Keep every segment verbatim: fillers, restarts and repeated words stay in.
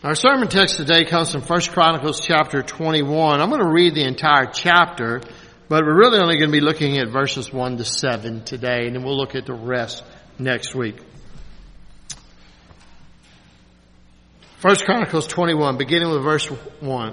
Our sermon text today comes from First Chronicles chapter twenty-one. I'm going to read the entire chapter, but we're really only going to be looking at verses one to seven today, and then we'll look at the rest next week. First Chronicles twenty-one, beginning with verse one.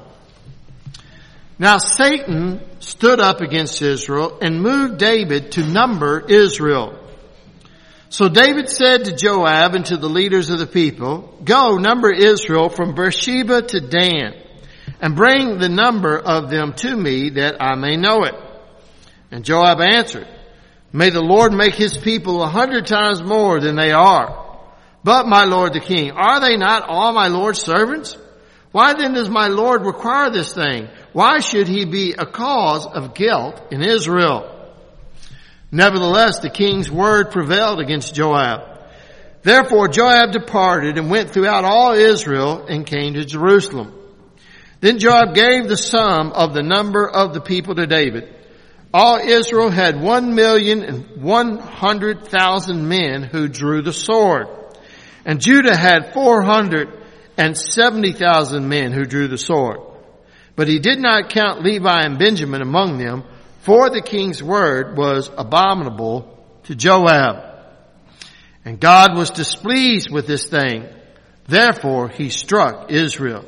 Now Satan stood up against Israel and moved David to number Israel. So David said to Joab and to the leaders of the people, "Go, number Israel from Beersheba to Dan, and bring the number of them to me that I may know it." And Joab answered, "May the Lord make his people a hundred times more than they are. But my lord the king, are they not all my lord's servants? Why then does my lord require this thing? Why should he be a cause of guilt in Israel?" Nevertheless, the king's word prevailed against Joab. Therefore Joab departed and went throughout all Israel and came to Jerusalem. Then Joab gave the sum of the number of the people to David. All Israel had one million and one hundred thousand men who drew the sword. And Judah had four hundred and seventy thousand men who drew the sword. But he did not count Levi and Benjamin among them, for the king's word was abominable to Joab. And God was displeased with this thing. Therefore he struck Israel.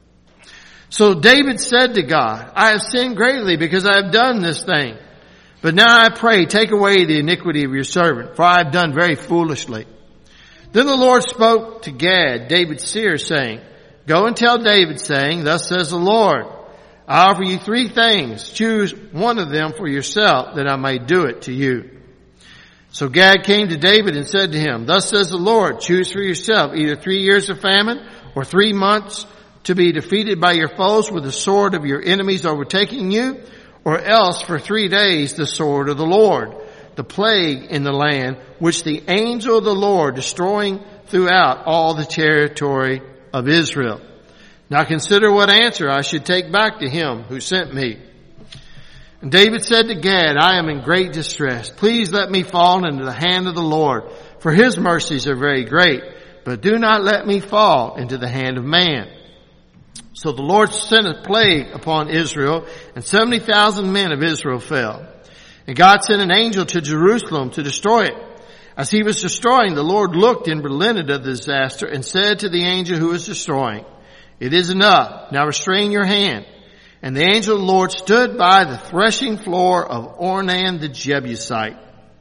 So David said to God, "I have sinned greatly because I have done this thing. But now I pray, take away the iniquity of your servant, for I have done very foolishly." Then the Lord spoke to Gad, David's seer, saying, "Go and tell David, saying, Thus says the Lord, I offer you three things. Choose one of them for yourself, that I may do it to you." So Gad came to David and said to him, "Thus says the Lord, choose for yourself either three years of famine or three months to be defeated by your foes with the sword of your enemies overtaking you, or else for three days the sword of the Lord, the plague in the land, which the angel of the Lord destroying throughout all the territory of Israel. Now consider what answer I should take back to him who sent me." And David said to Gad, "I am in great distress. Please let me fall into the hand of the Lord, for his mercies are very great. But do not let me fall into the hand of man." So the Lord sent a plague upon Israel, and seventy thousand men of Israel fell. And God sent an angel to Jerusalem to destroy it. As he was destroying, the Lord looked and relented of the disaster and said to the angel who was destroying, "It is enough. Now restrain your hand." And the angel of the Lord stood by the threshing floor of Ornan the Jebusite.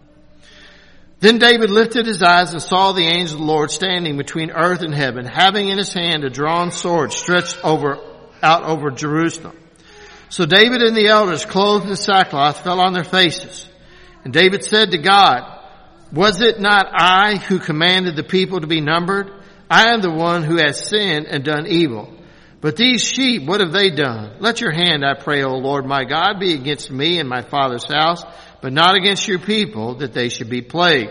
Then David lifted his eyes and saw the angel of the Lord standing between earth and heaven, having in his hand a drawn sword stretched over, out over Jerusalem. So David and the elders, clothed in sackcloth, fell on their faces. And David said to God, "Was it not I who commanded the people to be numbered? I am the one who has sinned and done evil. But these sheep, what have they done? Let your hand, I pray, O Lord my God, be against me and my father's house, but not against your people, that they should be plagued."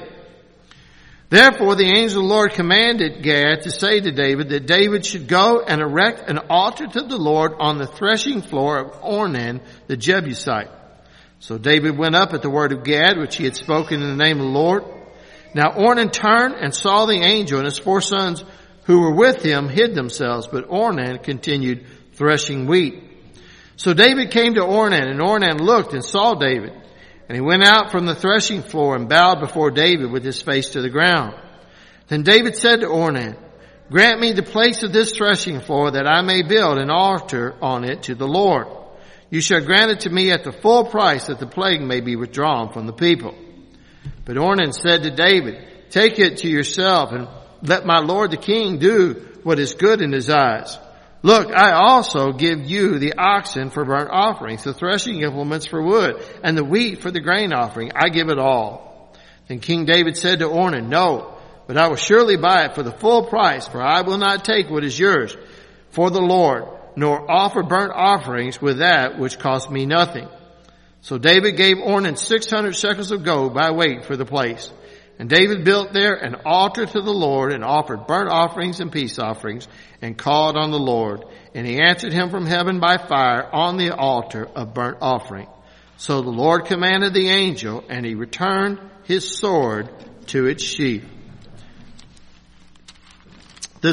Therefore the angel of the Lord commanded Gad to say to David that David should go and erect an altar to the Lord on the threshing floor of Ornan the Jebusite. So David went up at the word of Gad, which he had spoken in the name of the Lord. Now Ornan turned and saw the angel, and his four sons who were with him hid themselves, but Ornan continued threshing wheat. So David came to Ornan, and Ornan looked and saw David. And he went out from the threshing floor and bowed before David with his face to the ground. Then David said to Ornan, "Grant me the place of this threshing floor, that I may build an altar on it to the Lord. You shall grant it to me at the full price, that the plague may be withdrawn from the people." But Ornan said to David, "Take it to yourself, and let my lord the king do what is good in his eyes. Look, I also give you the oxen for burnt offerings, the threshing implements for wood, and the wheat for the grain offering. I give it all." Then King David said to Ornan, "No, but I will surely buy it for the full price, for I will not take what is yours for the Lord, nor offer burnt offerings with that which cost me nothing." So David gave Ornan six hundred shekels of gold by weight for the place. And David built there an altar to the Lord, and offered burnt offerings and peace offerings, and called on the Lord. And he answered him from heaven by fire on the altar of burnt offering. So the Lord commanded the angel, and he returned his sword to its sheath. This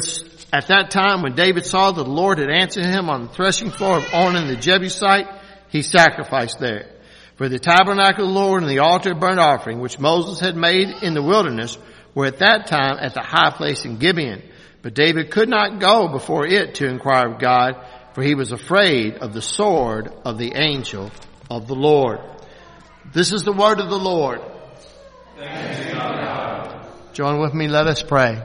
At that time, when David saw that the Lord had answered him on the threshing floor of Ornan the Jebusite, he sacrificed there. For the tabernacle of the Lord and the altar of burnt offering, which Moses had made in the wilderness, were at that time at the high place in Gibeon. But David could not go before it to inquire of God, for he was afraid of the sword of the angel of the Lord. This is the word of the Lord. Thanks be to God. Join with me, let us pray.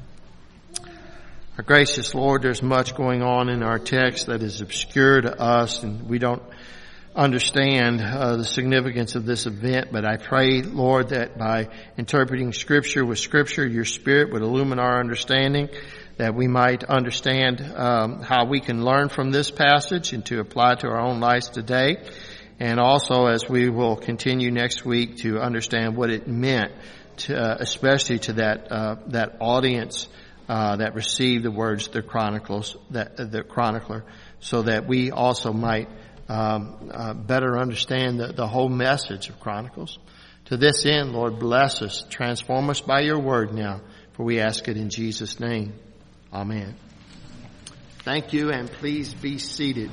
Our gracious Lord, there's much going on in our text that is obscure to us, and we don't understand uh, the significance of this event. But I pray, Lord, that by interpreting Scripture with Scripture, your Spirit would illumine our understanding, that we might understand um, how we can learn from this passage and to apply to our own lives today. And also, as we will continue next week, to understand what it meant, to, uh, especially to that uh, that audience Uh, that received the words the chronicles, that uh, the chronicler, so that we also might um, uh, better understand the, the whole message of Chronicles. To this end, Lord, bless us, transform us by your word now, for we ask it in Jesus' name. Amen. Thank you, and please be seated.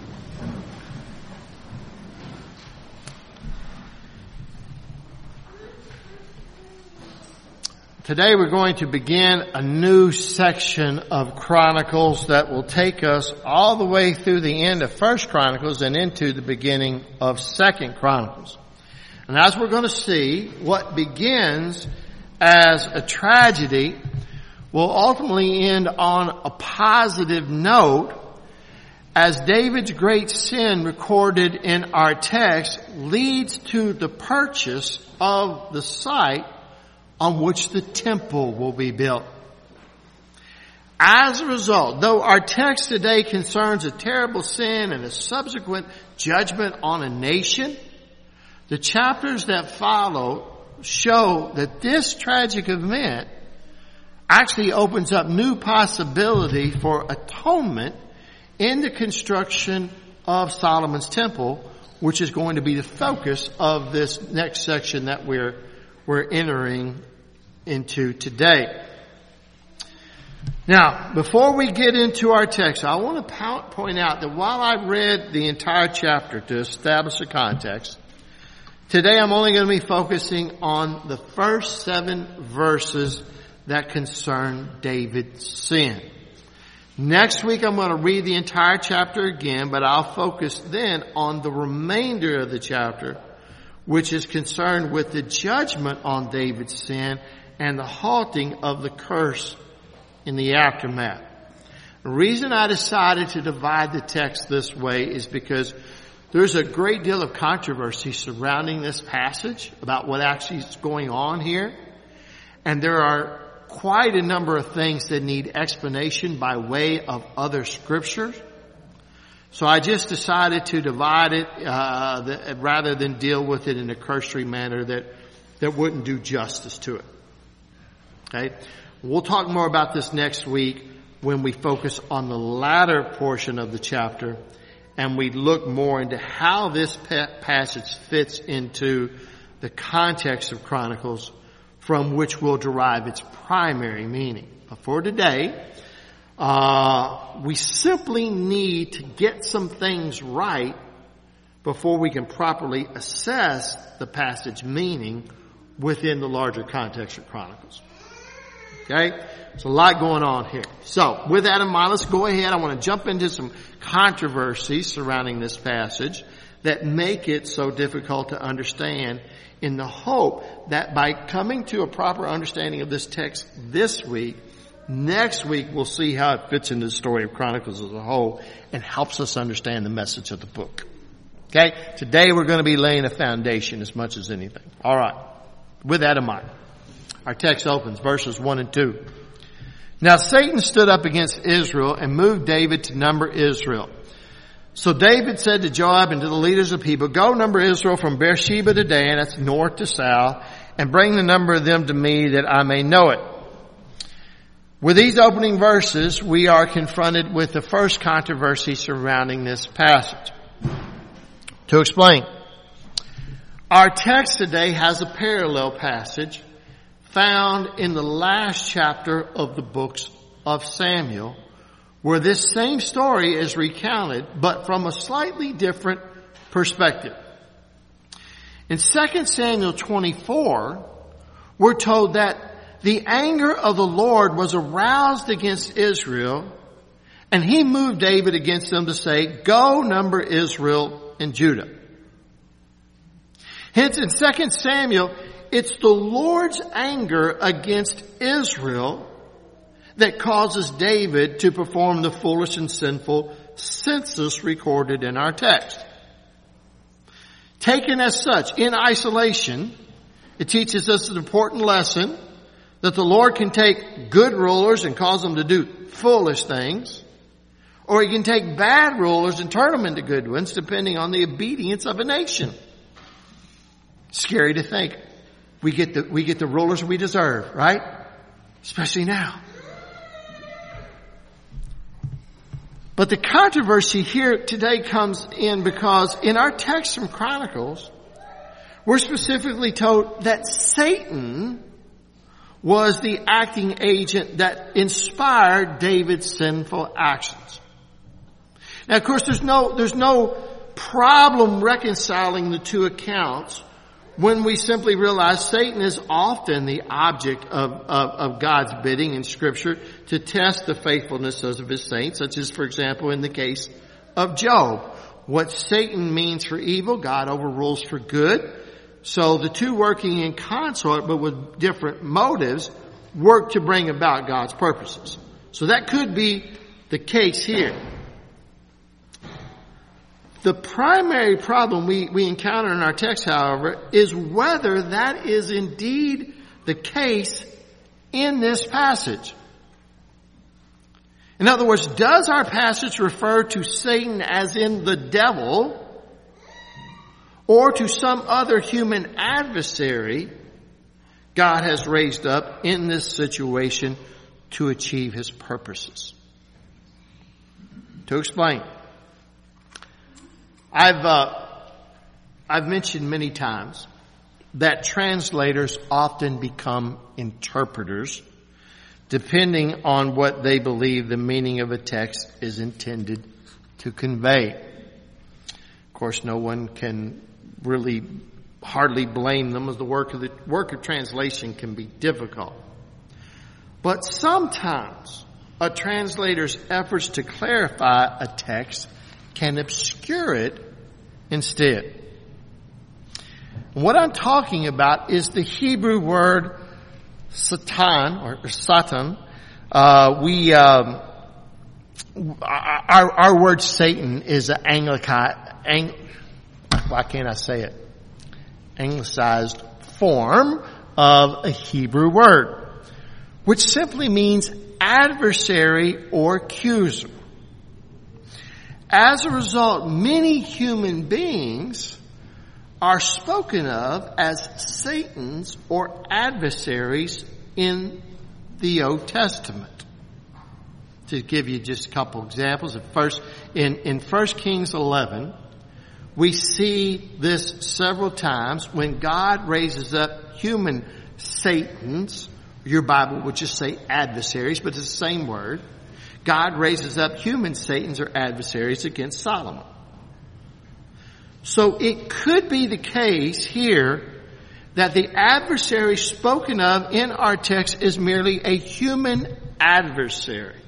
Today we're going to begin a new section of Chronicles that will take us all the way through the end of First Chronicles and into the beginning of Second Chronicles. And as we're going to see, what begins as a tragedy will ultimately end on a positive note, as David's great sin recorded in our text leads to the purchase of the site on which the temple will be built. As a result, though our text today concerns a terrible sin and a subsequent judgment on a nation, the chapters that follow show that this tragic event actually opens up new possibility for atonement in the construction of Solomon's temple, which is going to be the focus of this next section that we're we're entering into today. Now, before we get into our text, I want to point out that while I read the entire chapter to establish the context, today I'm only going to be focusing on the first seven verses that concern David's sin. Next week I'm going to read the entire chapter again, but I'll focus then on the remainder of the chapter, which is concerned with the judgment on David's sin and the halting of the curse in the aftermath. The reason I decided to divide the text this way is because there's a great deal of controversy surrounding this passage about what actually is going on here. And there are quite a number of things that need explanation by way of other scriptures. So I just decided to divide it uh, the, rather than deal with it in a cursory manner that, that wouldn't do justice to it. Okay? We'll talk more about this next week when we focus on the latter portion of the chapter and we look more into how this passage fits into the context of Chronicles from which we'll derive its primary meaning. But for today, Uh, we simply need to get some things right before we can properly assess the passage meaning within the larger context of Chronicles. Okay? There's a lot going on here. So, with that in mind, let's go ahead. I want to jump into some controversies surrounding this passage that make it so difficult to understand, in the hope that by coming to a proper understanding of this text this week, next week we'll see how it fits into the story of Chronicles as a whole and helps us understand the message of the book. Okay? Today we're going to be laying a foundation as much as anything. All right. With that in mind, our text opens verses one and two. Now Satan stood up against Israel and moved David to number Israel. So David said to Joab and to the leaders of the people, "Go number Israel from Beersheba to Dan," that's north to south, "and bring the number of them to me that I may know it." With these opening verses, we are confronted with the first controversy surrounding this passage. To explain, our text today has a parallel passage found in the last chapter of the books of Samuel, where this same story is recounted, but from a slightly different perspective. In Second Samuel twenty-four, we're told that the anger of the Lord was aroused against Israel, and he moved David against them to say, "Go number Israel and Judah." Hence, in Second Samuel, it's the Lord's anger against Israel that causes David to perform the foolish and sinful census recorded in our text. Taken as such, in isolation, it teaches us an important lesson that the Lord can take good rulers and cause them to do foolish things, or he can take bad rulers and turn them into good ones, depending on the obedience of a nation. Scary to think. We get the, we get the rulers we deserve, right? Especially now. But the controversy here today comes in because in our text from Chronicles, we're specifically told that Satan was the acting agent that inspired David's sinful actions. Now, of course, there's no, there's no problem reconciling the two accounts when we simply realize Satan is often the object of, of, of God's bidding in Scripture to test the faithfulness of his saints, such as, for example, in the case of Job. What Satan means for evil, God overrules for good. So the two working in consort, but with different motives, work to bring about God's purposes. So that could be the case here. The primary problem we, we encounter in our text, however, is whether that is indeed the case in this passage. In other words, does our passage refer to Satan as in the devil, or to some other human adversary God has raised up in this situation to achieve his purposes? To explain, I've uh, I've mentioned many times that translators often become interpreters depending on what they believe the meaning of a text is intended to convey. Of course, no one can really hardly blame them, as the work of the work of translation can be difficult. But sometimes a translator's efforts to clarify a text can obscure it instead. What I'm talking about is the Hebrew word Satan or Satan. Uh, we um, our our word Satan is an Anglican. Ang, why can't I say it? Anglicized form of a Hebrew word, which simply means adversary or accuser. As a result, many human beings are spoken of as Satan's or adversaries in the Old Testament. To give you just a couple examples, at first, in, in First Kings eleven, we see this several times when God raises up human Satans. Your Bible would just say adversaries, but it's the same word. God raises up human Satans or adversaries against Solomon. So it could be the case here that the adversary spoken of in our text is merely a human adversary.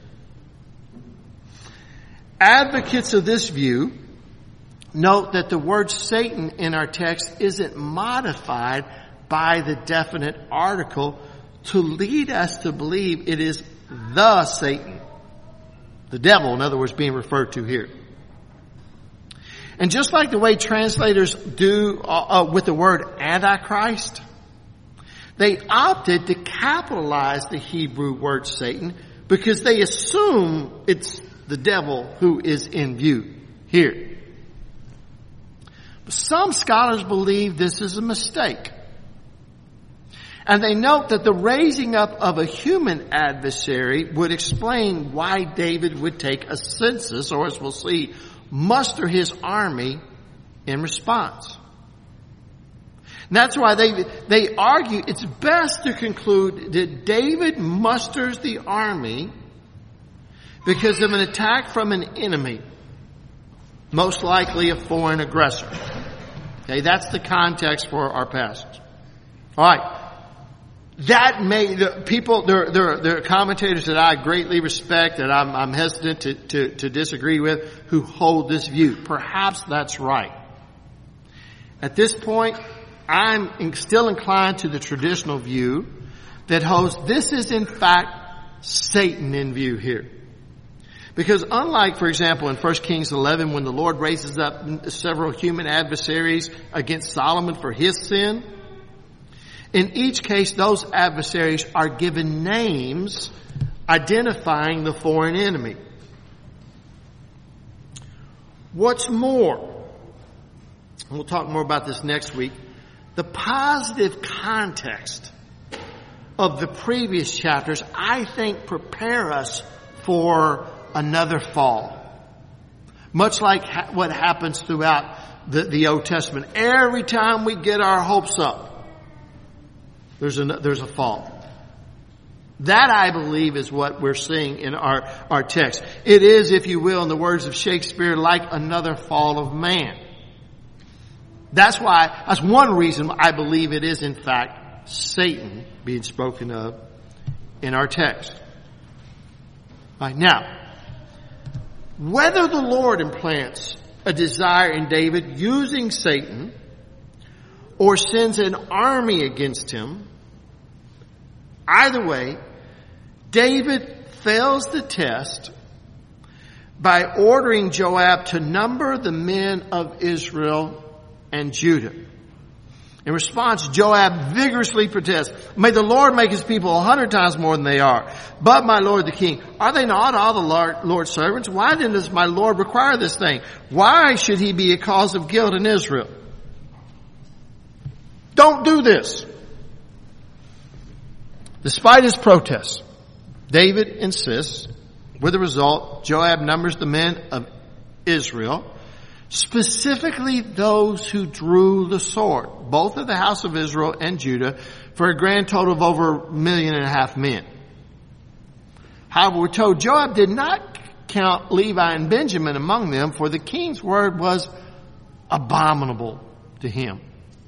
Advocates of this view note that the word Satan in our text isn't modified by the definite article to lead us to believe it is the Satan. The devil, in other words, being referred to here. And just like the way translators do uh, uh, with the word Antichrist, they opted to capitalize the Hebrew word Satan because they assume it's the devil who is in view here. But some scholars believe this is a mistake. And they note that the raising up of a human adversary would explain why David would take a census, or as we'll see, muster his army in response. And that's why they, they argue it's best to conclude that David musters the army because of an attack from an enemy, most likely a foreign aggressor. Okay, that's the context for our passage. All right. That may, the people, there, there, there are commentators that I greatly respect and I'm, I'm hesitant to, to, to disagree with who hold this view. Perhaps that's right. At this point, I'm still inclined to the traditional view that holds this is in fact Satan in view here. Because unlike, for example, in First Kings eleven, when the Lord raises up several human adversaries against Solomon for his sin, in each case, those adversaries are given names identifying the foreign enemy. What's more, and we'll talk more about this next week, the positive context of the previous chapters, I think, prepare us for another fall. Much like ha- what happens throughout the, the Old Testament. Every time we get our hopes up, There's a, there's a fall. That, I believe, is what we're seeing in our, our text. It is, if you will, in the words of Shakespeare, like another fall of man. That's why, that's one reason I believe it is, in fact, Satan being spoken of in our text. All right, now, whether the Lord implants a desire in David using Satan or sends an army against him, either way, David fails the test by ordering Joab to number the men of Israel and Judah. In response, Joab vigorously protests, "May the Lord make his people a hundred times more than they are. But my Lord the king, are they not all the Lord, Lord's servants? Why then does my Lord require this thing? Why should he be a cause of guilt in Israel? Don't do this." Despite his protests, David insists. With the result, Joab numbers the men of Israel, specifically those who drew the sword, both of the house of Israel and Judah, for a grand total of over a million and a half men. However, we're told Joab did not count Levi and Benjamin among them, for the king's word was abominable to him.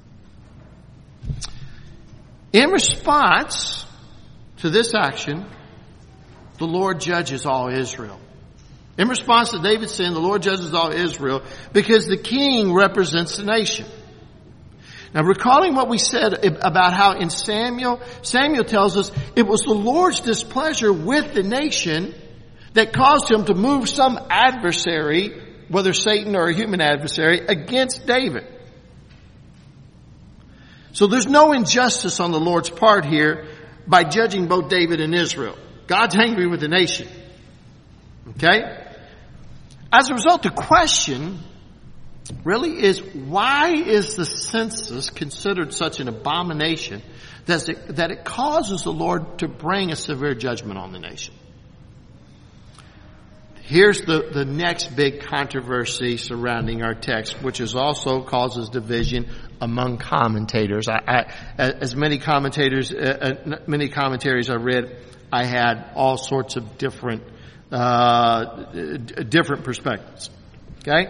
In response to this action, the Lord judges all Israel. In response to David's sin, the Lord judges all Israel because the king represents the nation. Now, recalling what we said about how in Samuel, Samuel tells us it was the Lord's displeasure with the nation that caused him to move some adversary, whether Satan or a human adversary, against David. So there's no injustice on the Lord's part here by judging both David and Israel. God's angry with the nation. Okay? As a result, the question really is, why is the census considered such an abomination that it, that it causes the Lord to bring a severe judgment on the nation? Here's the, the next big controversy surrounding our text, which is also causes division among commentators. I, I, as many commentators, uh, many commentaries I read, I had all sorts of different, uh, different perspectives. Okay?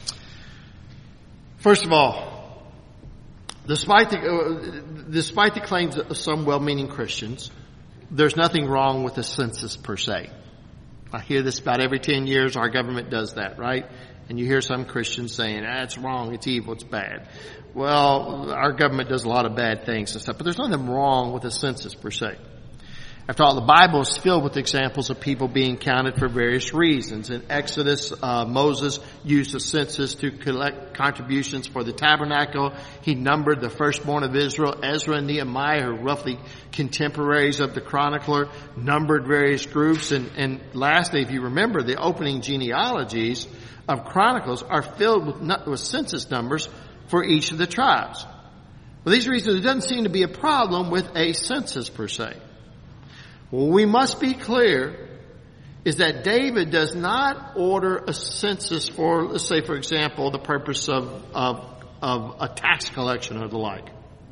First of all, despite the, uh, despite the claims of some well-meaning Christians, there's nothing wrong with the census per se. I hear this about every ten years. Our government does that, right? And you hear some Christians saying, ah, it's wrong, it's evil, it's bad. Well, our government does a lot of bad things and stuff, but there's nothing wrong with the census per se. After all, the Bible is filled with examples of people being counted for various reasons. In Exodus, uh, Moses used the census to collect contributions for the tabernacle. He numbered the firstborn of Israel. Ezra and Nehemiah, who are roughly contemporaries of the chronicler, numbered various groups. And, and lastly, if you remember, the opening genealogies of Chronicles are filled with, with census numbers for each of the tribes. For these reasons, it doesn't seem to be a problem with a census per se. What we must be clear is that David does not order a census for, let's say, for example, the purpose of, of, of a tax collection or the like.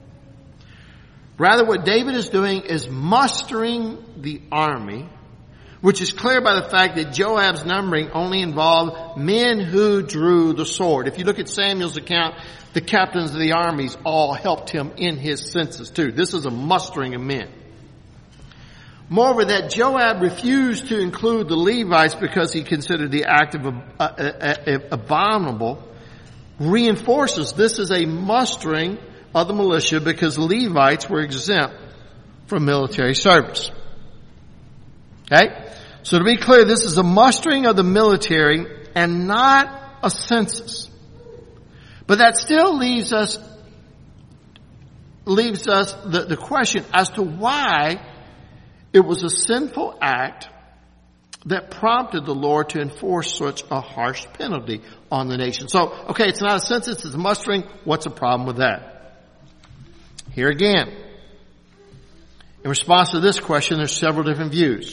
Rather, what David is doing is mustering the army which is clear by the fact that Joab's numbering only involved men who drew the sword. If you look at Samuel's account, the captains of the armies all helped him in his census too. This is a mustering of men. Moreover, that Joab refused to include the Levites because he considered the act of abominable reinforces this is a mustering of the militia because Levites were exempt from military service. Okay? So to be clear, this is a mustering of the military and not a census. But that still leaves us, leaves us the, the question as to why it was a sinful act that prompted the Lord to enforce such a harsh penalty on the nation. So, okay, it's not a census, it's a mustering. What's the problem with that? Here again, in response to this question, there's several different views.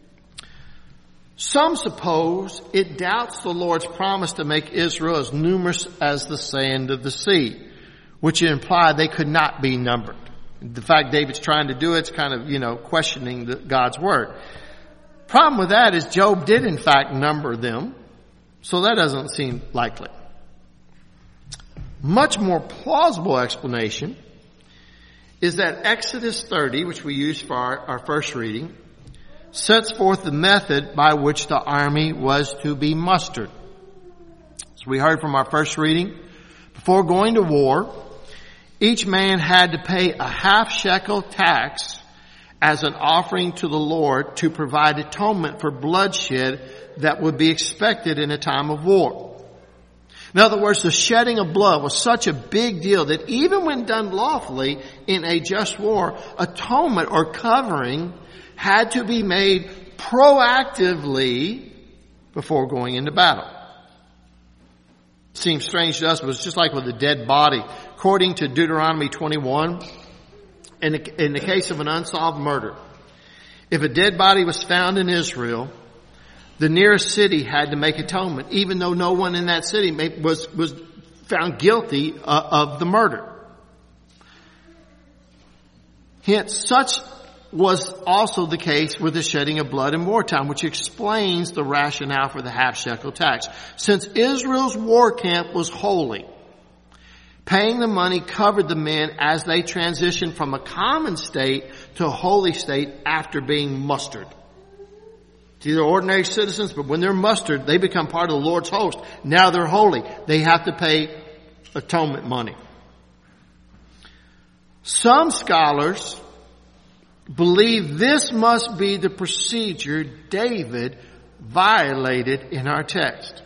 Some suppose it doubts the Lord's promise to make Israel as numerous as the sand of the sea, which implied they could not be numbered. The fact David's trying to do it's kind of, you know, questioning the, God's word. Problem with that is Job did in fact number them, so that doesn't seem likely. Much more plausible explanation is that Exodus thirty, which we used for our, our first reading, sets forth the method by which the army was to be mustered. So we heard from our first reading, before going to war, each man had to pay a half shekel tax as an offering to the Lord to provide atonement for bloodshed that would be expected in a time of war. In other words, the shedding of blood was such a big deal that even when done lawfully in a just war, atonement or covering had to be made proactively before going into battle. Seems strange to us, but it's just like with a dead body. According to Deuteronomy twenty-one, in the, in the case of an unsolved murder, if a dead body was found in Israel, the nearest city had to make atonement, even though no one in that city was, was found guilty uh, of the murder. Hence, such was also the case with the shedding of blood in wartime, which explains the rationale for the half shekel tax. Since Israel's war camp was holy, paying the money covered the men as they transitioned from a common state to a holy state after being mustered. These are ordinary citizens, but when they're mustered, they become part of the Lord's host. Now they're holy. They have to pay atonement money. Some scholars believe this must be the procedure David violated in our text.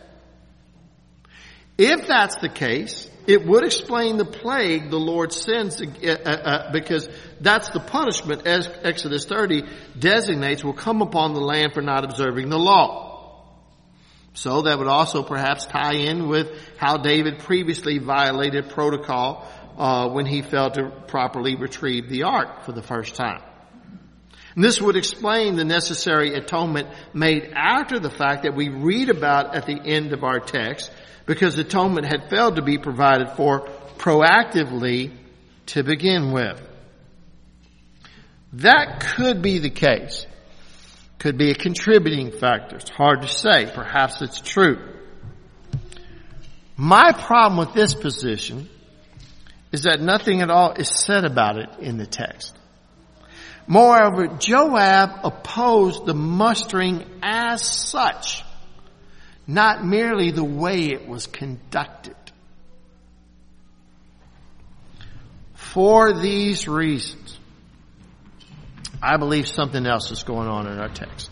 If that's the case, it would explain the plague the Lord sends, uh, uh, because that's the punishment, as Exodus thirty designates, will come upon the land for not observing the law. So that would also perhaps tie in with how David previously violated protocol uh, when he failed to properly retrieve the ark for the first time. And this would explain the necessary atonement made after the fact that we read about at the end of our text, because atonement had failed to be provided for proactively to begin with. That could be the case. Could be a contributing factor. It's hard to say. Perhaps it's true. My problem with this position is that nothing at all is said about it in the text. Moreover, Joab opposed the mustering as such, not merely the way it was conducted. For these reasons, I believe something else is going on in our text.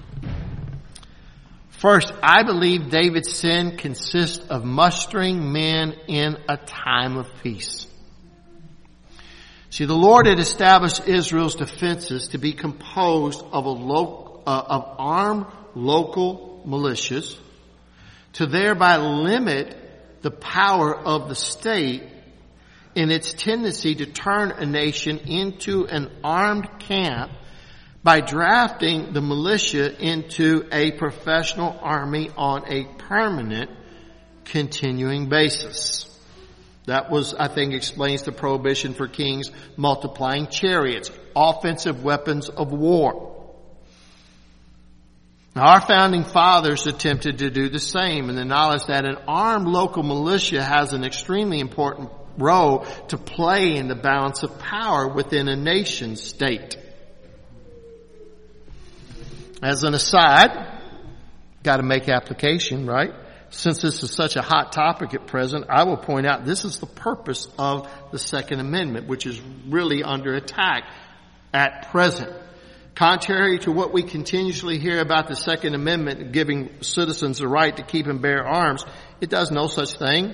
First, I believe David's sin consists of mustering men in a time of peace. See, the Lord had established Israel's defenses to be composed of a lo- uh, of armed local militias, to thereby limit the power of the state in its tendency to turn a nation into an armed camp by drafting the militia into a professional army on a permanent, continuing basis. That was, I think, explains the prohibition for kings multiplying chariots, offensive weapons of war. Now, our founding fathers attempted to do the same in the knowledge that an armed local militia has an extremely important role to play in the balance of power within a nation state. As an aside, got to make application, right? Since this is such a hot topic at present, I will point out this is the purpose of the Second Amendment, which is really under attack at present. Contrary to what we continuously hear about the Second Amendment giving citizens the right to keep and bear arms, it does no such thing.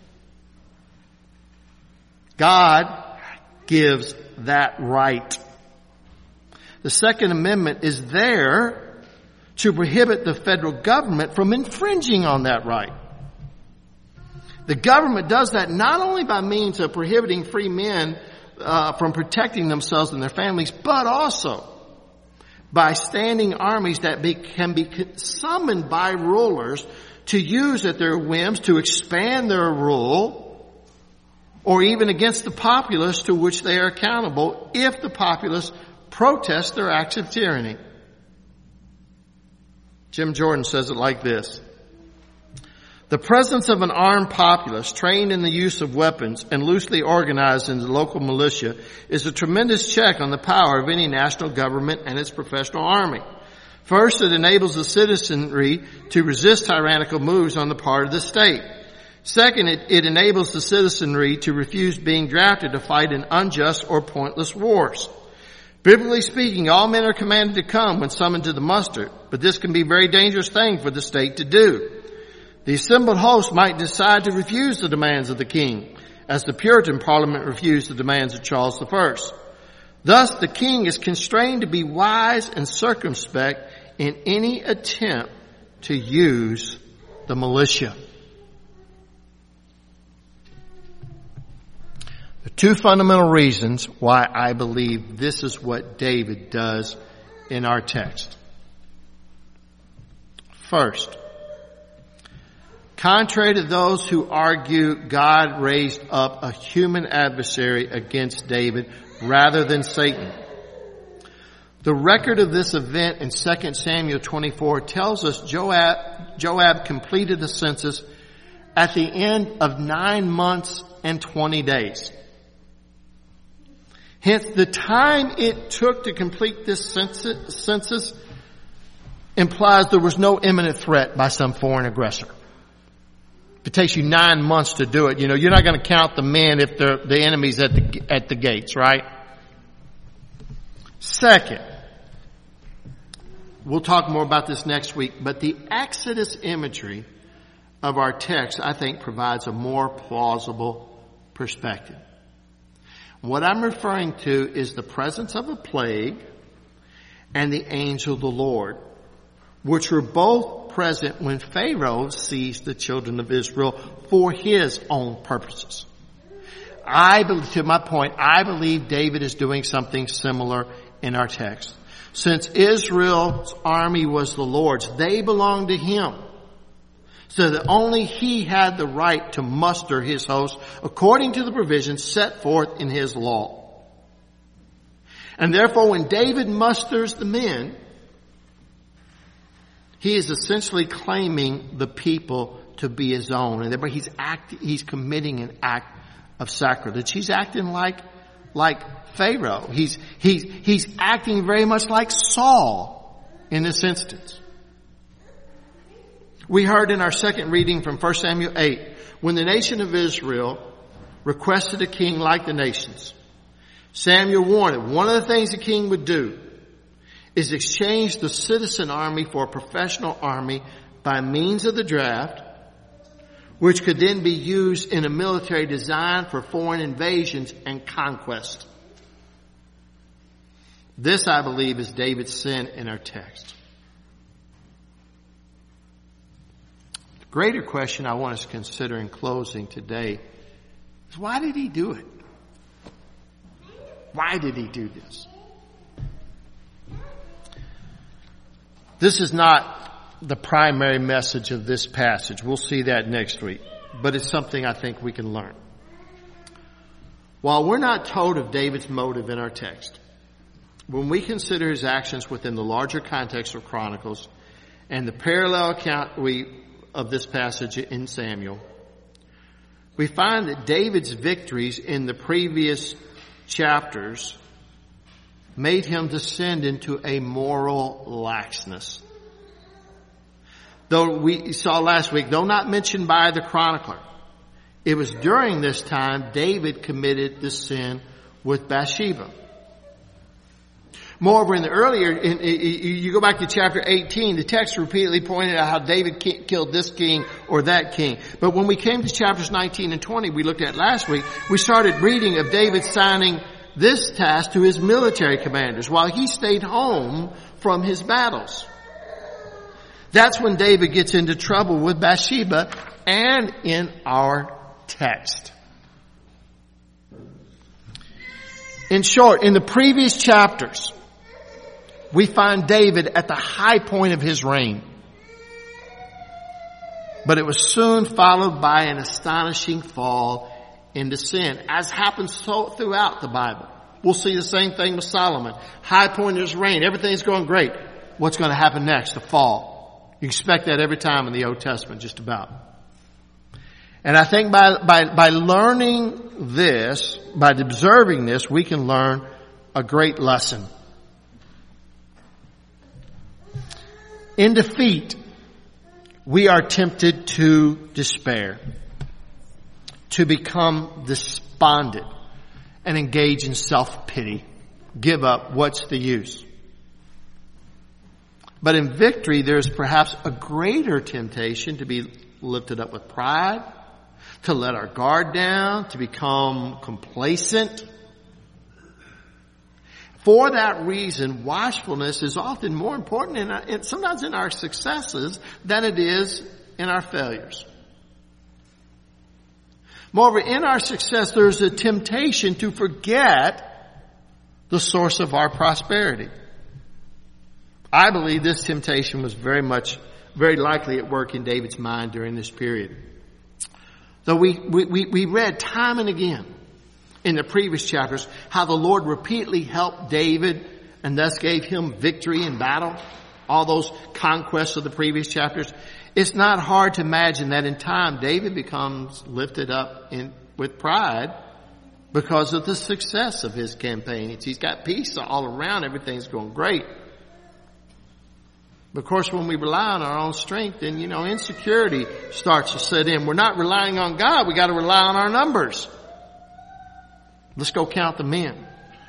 God gives that right. The Second Amendment is there to prohibit the federal government from infringing on that right. The government does that not only by means of prohibiting free men uh, from protecting themselves and their families, but also by standing armies that be, can be summoned by rulers to use at their whims to expand their rule, or even against the populace to which they are accountable if the populace protests their acts of tyranny. Jim Jordan says it like this: the presence of an armed populace trained in the use of weapons and loosely organized in the local militia is a tremendous check on the power of any national government and its professional army. First, it enables the citizenry to resist tyrannical moves on the part of the state. Second, it, it enables the citizenry to refuse being drafted to fight in unjust or pointless wars. Biblically speaking, all men are commanded to come when summoned to the muster, but this can be a very dangerous thing for the state to do. The assembled host might decide to refuse the demands of the king, as the Puritan Parliament refused the demands of Charles the First. Thus, the king is constrained to be wise and circumspect in any attempt to use the militia. The two fundamental reasons why I believe this is what David does in our text. First, contrary to those who argue God raised up a human adversary against David rather than Satan, the record of this event in Second Samuel twenty-four tells us Joab, Joab completed the census at the end of nine months and twenty days. Hence, the time it took to complete this census, census implies there was no imminent threat by some foreign aggressor. If it takes you nine months to do it, you know, you're not going to count the men if the the enemy's at the at the gates, right? Second, we'll talk more about this next week, but the Exodus imagery of our text, I think, provides a more plausible perspective. What I'm referring to is the presence of a plague and the angel of the Lord, which were both present when Pharaoh seized the children of Israel for his own purposes. I believe, to my point, I believe David is doing something similar in our text. Since Israel's army was the Lord's, they belonged to him, so that only he had the right to muster his host according to the provisions set forth in his law. And therefore, when David musters the men, he is essentially claiming the people to be his own. And therefore he's act, he's committing an act of sacrilege. He's acting like, like Pharaoh. He's, he's, he's acting very much like Saul in this instance. We heard in our second reading from First Samuel eight, when the nation of Israel requested a king like the nations, Samuel warned him, one of the things the king would do is exchange the citizen army for a professional army by means of the draft, which could then be used in a military design for foreign invasions and conquest. This, I believe, is David's sin in our text. The greater question I want us to consider in closing today is, why did he do it? Why did he do this? This is not the primary message of this passage. We'll see that next week. But it's something I think we can learn. While we're not told of David's motive in our text, when we consider his actions within the larger context of Chronicles, and the parallel account we, of this passage in Samuel, we find that David's victories in the previous chapters made him descend into a moral laxness. Though we saw last week, though not mentioned by the chronicler, it was during this time David committed the sin with Bathsheba. Moreover, in the earlier, in, in, you go back to chapter eighteen, the text repeatedly pointed out how David killed this king or that king. But when we came to chapters nineteen and twenty, we looked at last week, we started reading of David signing this task to his military commanders while he stayed home from his battles. That's when David gets into trouble with Bathsheba and in our text. In short, in the previous chapters, we find David at the high point of his reign. But it was soon followed by an astonishing fall into sin, as happens so throughout the Bible. We'll see the same thing with Solomon. High point of his reign. Everything's going great. What's going to happen next? The fall. You expect that every time in the Old Testament, just about. And I think by, by, by learning this, by observing this, we can learn a great lesson. In defeat, we are tempted to despair, to become despondent, and engage in self-pity. Give up. What's the use? But in victory, there's perhaps a greater temptation to be lifted up with pride, to let our guard down, to become complacent. For that reason, watchfulness is often more important in our, in, sometimes in our successes than it is in our failures. Moreover, in our success, there's a temptation to forget the source of our prosperity. I believe this temptation was very much, very likely at work in David's mind during this period. Though we, we, we read time and again in the previous chapters how the Lord repeatedly helped David and thus gave him victory in battle, all those conquests of the previous chapters, it's not hard to imagine that in time David becomes lifted up in, with pride because of the success of his campaign. He's got peace all around, everything's going great. But of course, when we rely on our own strength, then, you know, insecurity starts to set in. We're not relying on God. We got to rely on our numbers. Let's go count the men.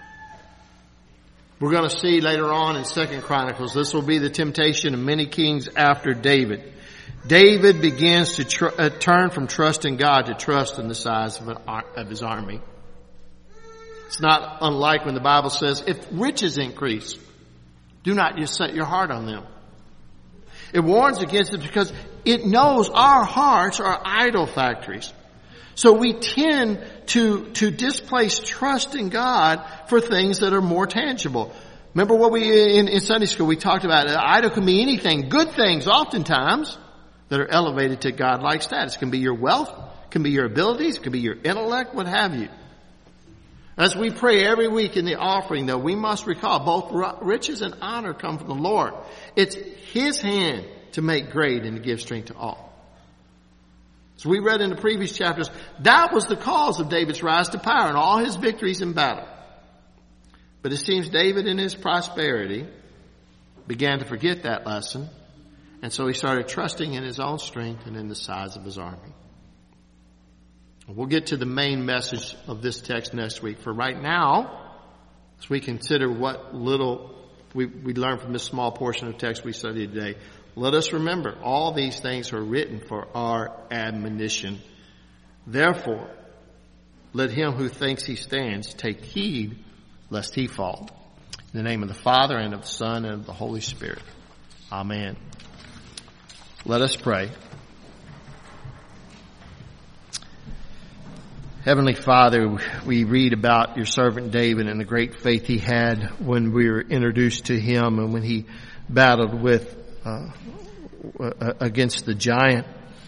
We're going to see later on in Second Chronicles, this will be the temptation of many kings after David. David begins to tr- uh, turn from trust in God to trust in the size of, an ar- of his army. It's not unlike when the Bible says, if riches increase, do not just set your heart on them. It warns against it because it knows our hearts are idol factories. So we tend to, to displace trust in God for things that are more tangible. Remember what we, in, in Sunday school, we talked about, an idol can be anything, good things oftentimes, that are elevated to God-like status. It can be your wealth, it can be your abilities, it can be your intellect, what have you. As we pray every week in the offering, though, we must recall both riches and honor come from the Lord. It's His hand to make great and to give strength to all. As we read in the previous chapters, that was the cause of David's rise to power and all his victories in battle. But it seems David in his prosperity began to forget that lesson, and so he started trusting in his own strength and in the size of his army. We'll get to the main message of this text next week. For right now, as we consider what little we, we learned from this small portion of text we studied today, let us remember all these things are written for our admonition. Therefore, let him who thinks he stands take heed lest he fall. In the name of the Father and of the Son and of the Holy Spirit. Amen. Let us pray. Heavenly Father, we read about your servant David and the great faith he had when we were introduced to him and when he battled with uh, against the giant.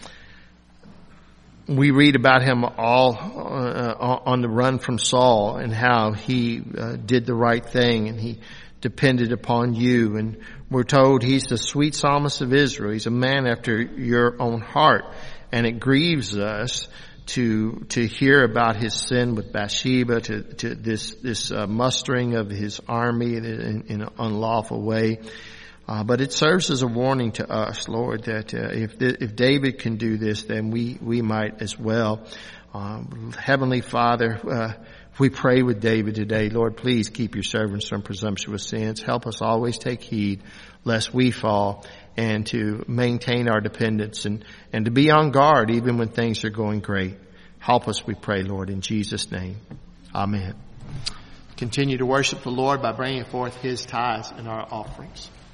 We read about him all uh, on the run from Saul and how he uh, did the right thing and he depended upon you. And we're told he's the sweet psalmist of Israel. He's a man after your own heart. And it grieves us to to hear about his sin with Bathsheba, to, to this this uh, mustering of his army in, in, in an unlawful way. Uh, but it serves as a warning to us, Lord, that uh, if if David can do this, then we we might as well. Um, Heavenly Father, uh, we pray with David today. Lord, please keep your servants from presumptuous sins. Help us always take heed lest we fall, and to maintain our dependence and, and to be on guard even when things are going great. Help us, we pray, Lord, in Jesus' name. Amen. Continue to worship the Lord by bringing forth his tithes and our offerings.